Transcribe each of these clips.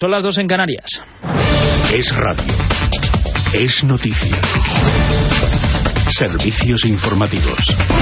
Son las 2 en Canarias. Es radio. Es noticia. Servicios informativos.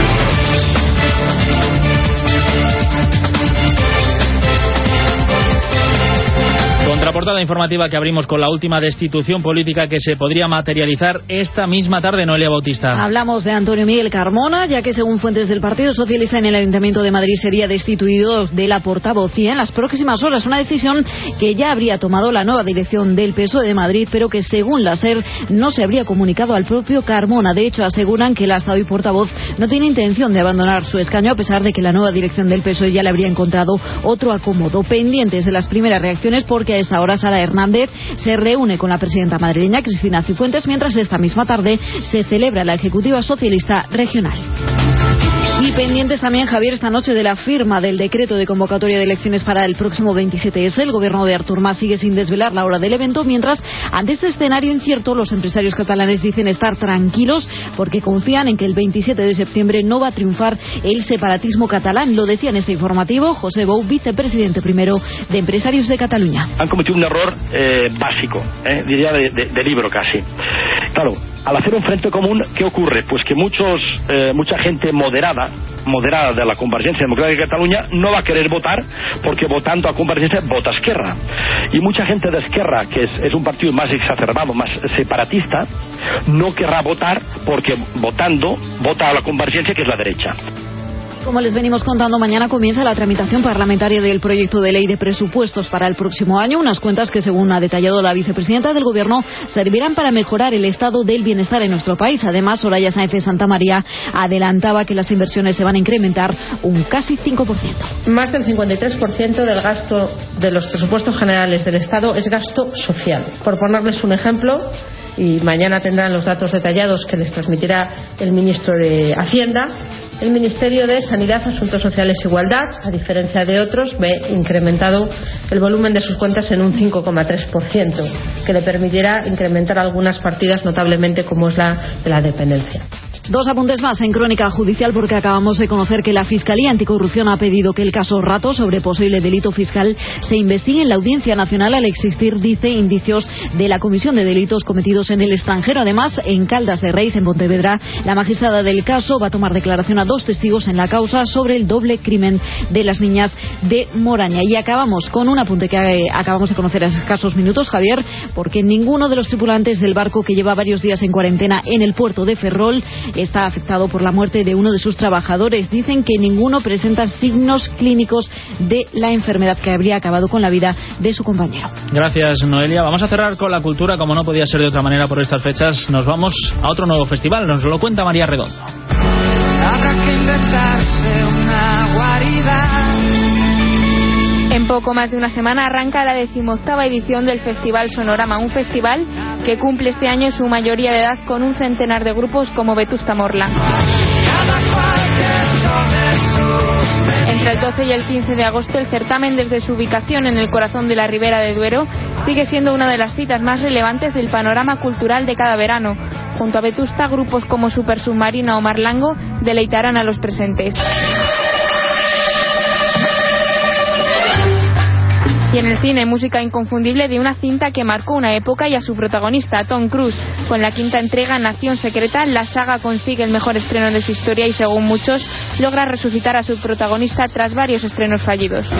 Contraportada informativa que abrimos con la última destitución política que se podría materializar esta misma tarde, Noelia Bautista. Hablamos de Antonio Miguel Carmona, ya que según fuentes del Partido Socialista en el Ayuntamiento de Madrid sería destituido de la portavocía en las próximas horas. Una decisión que ya habría tomado la nueva dirección del PSOE de Madrid, pero que según la SER no se habría comunicado al propio Carmona. De hecho, aseguran que el hasta hoy portavoz no tiene intención de abandonar su escaño, a pesar de que la nueva dirección del PSOE ya le habría encontrado otro acomodo. Pendientes de las primeras reacciones, porque a esta hora Sara Hernández se reúne con la presidenta madrileña Cristina Cifuentes, mientras esta misma tarde se celebra la Ejecutiva Socialista Regional. Y pendientes también, Javier, esta noche de la firma del decreto de convocatoria de elecciones para el próximo 27S. El gobierno de Artur Mas sigue sin desvelar la hora del evento, mientras ante este escenario incierto los empresarios catalanes dicen estar tranquilos porque confían en que el 27 de septiembre no va a triunfar el separatismo catalán. Lo decía en este informativo José Bou, vicepresidente primero de Empresarios de Cataluña. Han cometido un error básico, diría de libro casi. Claro, al hacer un frente común, ¿qué ocurre? Pues que mucha gente moderada de la Convergencia Democrática de Cataluña no va a querer votar, porque votando a Convergencia vota Esquerra. Y mucha gente de Esquerra, que es un partido más exacerbado, más separatista, no querrá votar porque votando vota a la Convergencia, que es la derecha. Como les venimos contando, mañana comienza la tramitación parlamentaria del proyecto de ley de presupuestos para el próximo año. Unas cuentas que, según ha detallado la vicepresidenta del Gobierno, servirán para mejorar el estado del bienestar en nuestro país. Además, Soraya Sáenz de Santamaría adelantaba que las inversiones se van a incrementar un casi 5%. Más del 53% del gasto de los presupuestos generales del Estado es gasto social. Por ponerles un ejemplo, y mañana tendrán los datos detallados que les transmitirá el ministro de Hacienda, el Ministerio de Sanidad, Asuntos Sociales e Igualdad, a diferencia de otros, ve incrementado el volumen de sus cuentas en un 5,3%, que le permitirá incrementar algunas partidas notablemente, como es la de la dependencia. Dos apuntes más en crónica judicial, porque acabamos de conocer que la Fiscalía Anticorrupción ha pedido que el caso Rato, sobre posible delito fiscal, se investigue en la Audiencia Nacional al existir, dice, indicios de la comisión de delitos cometidos en el extranjero. Además, en Caldas de Reis, en Pontevedra, la magistrada del caso va a tomar declaración a dos testigos en la causa sobre el doble crimen de las niñas de Moraña. Y acabamos con un apunte que acabamos de conocer hace escasos minutos, Javier, porque ninguno de los tripulantes del barco que lleva varios días en cuarentena en el puerto de Ferrol está afectado por la muerte de uno de sus trabajadores. Dicen que ninguno presenta signos clínicos de la enfermedad que habría acabado con la vida de su compañero. Gracias, Noelia. Vamos a cerrar con la cultura, como no podía ser de otra manera por estas fechas. Nos vamos a otro nuevo festival, nos lo cuenta María Redondo. Habrá que inventarse una guarida. En poco más de una semana arranca la 18ª edición del Festival Sonorama, un festival que cumple este año su mayoría de edad con un centenar de grupos como Vetusta Morla. Entre el 12 y el 15 de agosto, el certamen, desde su ubicación en el corazón de la Ribera de Duero, sigue siendo una de las citas más relevantes del panorama cultural de cada verano. Junto a Vetusta, grupos como Super Submarina o Marlango deleitarán a los presentes. Y en el cine, música inconfundible de una cinta que marcó una época y a su protagonista, Tom Cruise. Con la quinta entrega, Nación Secreta, la saga consigue el mejor estreno de su historia y, según muchos, logra resucitar a su protagonista tras varios estrenos fallidos.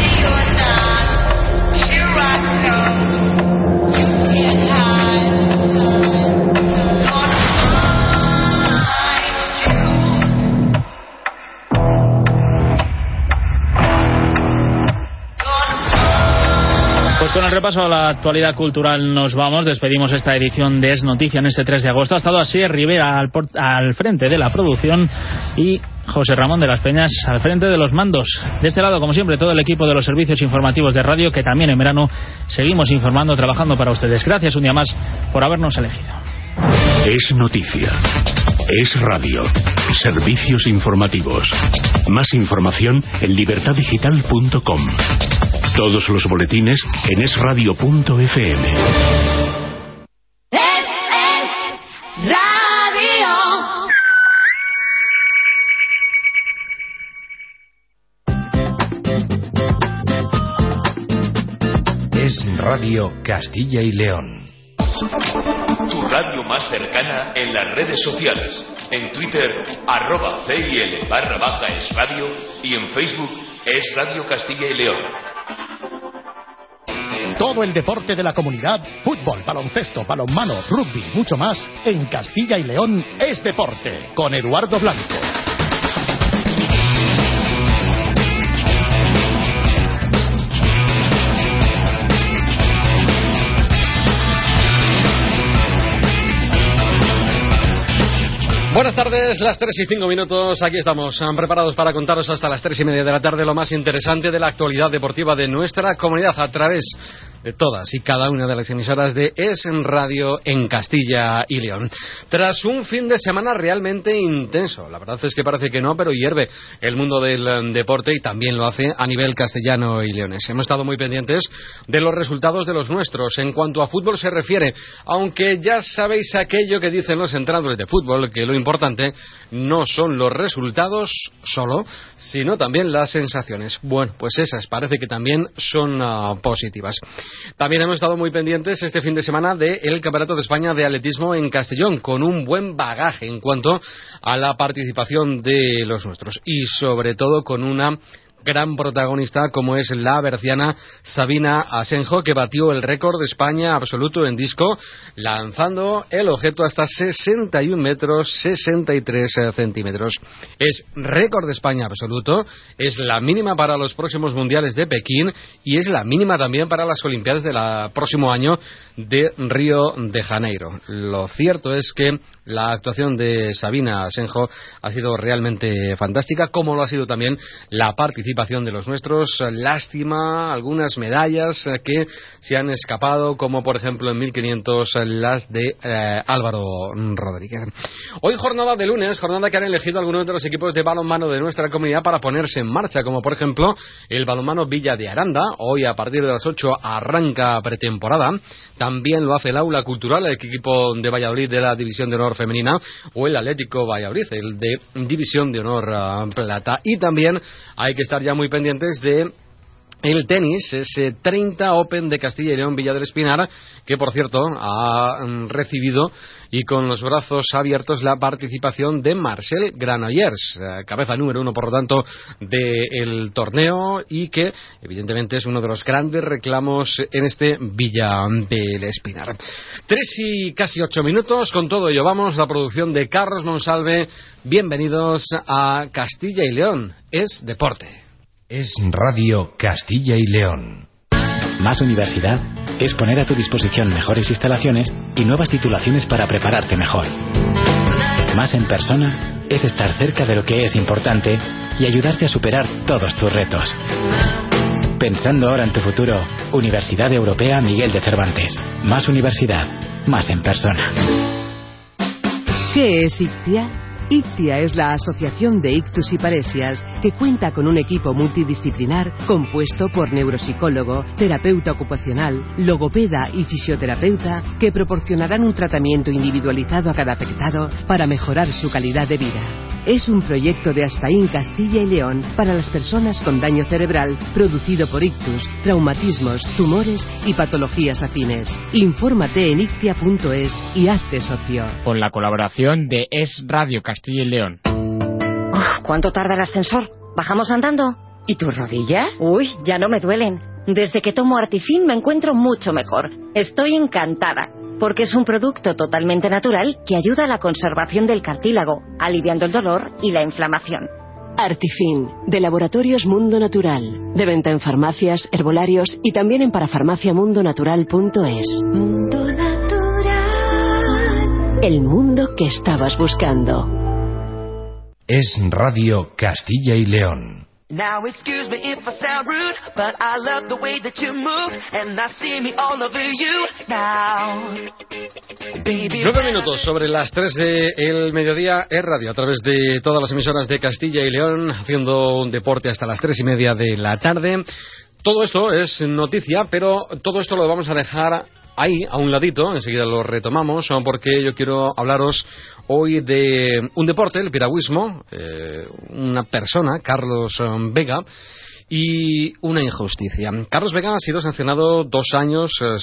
Con el repaso a la actualidad cultural nos vamos. Despedimos esta edición de Es Noticia en este 3 de agosto. Ha estado Asier Rivera al frente de la producción y José Ramón de las Peñas al frente de los mandos. De este lado, como siempre, todo el equipo de los servicios informativos de radio, que también en verano seguimos informando, trabajando para ustedes. Gracias un día más por habernos elegido. Es Noticia. Es Radio. Servicios informativos. Más información en libertaddigital.com. Todos los boletines en esradio.fm. Es Radio. Radio Castilla y León. Tu radio más cercana en las redes sociales. En Twitter, @CIL_es radio y en Facebook es Radio Castilla y León. Todo el deporte de la comunidad, fútbol, baloncesto, balonmano, rugby, mucho más, en Castilla y León es deporte, con Eduardo Blanco. Buenas tardes, las 3:05. Aquí estamos, preparados para contaros hasta las 3:30 de la tarde lo más interesante de la actualidad deportiva de nuestra comunidad a través de todas y cada una de las emisoras de Es Radio en Castilla y León. Tras un fin de semana realmente intenso, la verdad es que parece que no, pero hierve el mundo del deporte y también lo hace a nivel castellano y leonés. Hemos estado muy pendientes de los resultados de los nuestros en cuanto a fútbol se refiere, aunque ya sabéis aquello que dicen los entrenadores de fútbol, que lo importante no son los resultados solo, sino también las sensaciones. Bueno, pues esas parece que también son positivas. También hemos estado muy pendientes este fin de semana del Campeonato de España de Atletismo en Castellón, con un buen bagaje en cuanto a la participación de los nuestros y sobre todo con una gran protagonista como es la berciana Sabina Asenjo, que batió el récord de España absoluto en disco, lanzando el objeto hasta 61 metros 63 centímetros. Es récord de España absoluto, es la mínima para los próximos mundiales de Pekín y es la mínima también para las Olimpiadas del próximo año de Río de Janeiro. Lo cierto es que la actuación de Sabina Asenjo ha sido realmente fantástica, como lo ha sido también la participación de los nuestros. Lástima algunas medallas que se han escapado, como por ejemplo en 1500 las de Álvaro Rodríguez. Hoy jornada de lunes, jornada que han elegido algunos de los equipos de balonmano de nuestra comunidad para ponerse en marcha, como por ejemplo el balonmano Villa de Aranda. Hoy a partir de las 8 arranca pretemporada. También lo hace el Aula Cultural, el equipo de Valladolid de la División de Honor Femenina, o el Atlético Valladolid, el de División de Honor Plata. Y también hay que estar ya muy pendientes de el tenis, ese 30 Open de Castilla y León Villa del Espinar, que por cierto ha recibido y con los brazos abiertos la participación de Marcel Granollers, cabeza número 1 por lo tanto del torneo, y que evidentemente es uno de los grandes reclamos en este Villa del Espinar. 3:08. Con todo ello vamos, la producción de Carlos Monsalve. Bienvenidos a Castilla y León es deporte. Es Radio Castilla y León. Más universidad es poner a tu disposición mejores instalaciones y nuevas titulaciones para prepararte mejor. Más en persona es estar cerca de lo que es importante y ayudarte a superar todos tus retos. Pensando ahora en tu futuro, Universidad Europea Miguel de Cervantes. Más universidad, más en persona. ¿Qué es ICTIA? ICTIA es la Asociación de Ictus y Paresias, que cuenta con un equipo multidisciplinar compuesto por neuropsicólogo, terapeuta ocupacional, logopeda y fisioterapeuta, que proporcionarán un tratamiento individualizado a cada afectado para mejorar su calidad de vida. Es un proyecto de Aspaín Castilla y León para las personas con daño cerebral producido por ictus, traumatismos, tumores y patologías afines. Infórmate en ictia.es y hazte socio. Con la colaboración de Es Radio Castilla y León. ¿Cuánto tarda el ascensor? ¿Bajamos andando? ¿Y tus rodillas? Uy, ya no me duelen. Desde que tomo Artifin me encuentro mucho mejor. Estoy encantada, porque es un producto totalmente natural que ayuda a la conservación del cartílago, aliviando el dolor y la inflamación. Artifin, de Laboratorios Mundo Natural. De venta en farmacias, herbolarios y también en parafarmaciamundonatural.es. Mundo Natural. El mundo que estabas buscando. Es Radio Castilla y León. Now excuse me if I sound rude, but I love the way that you move, and I see me all over you now. 9 minutos sobre las 3 del mediodía, es radio a través de todas las emisoras de Castilla y León, haciendo un deporte hasta las 3:30 de la tarde. Todo esto es noticia, pero todo esto lo vamos a dejar ahí, a un ladito, enseguida lo retomamos, porque yo quiero hablaros hoy de un deporte, el piragüismo, una persona, Carlos Vega, y una injusticia. Carlos Vega ha sido sancionado 2 años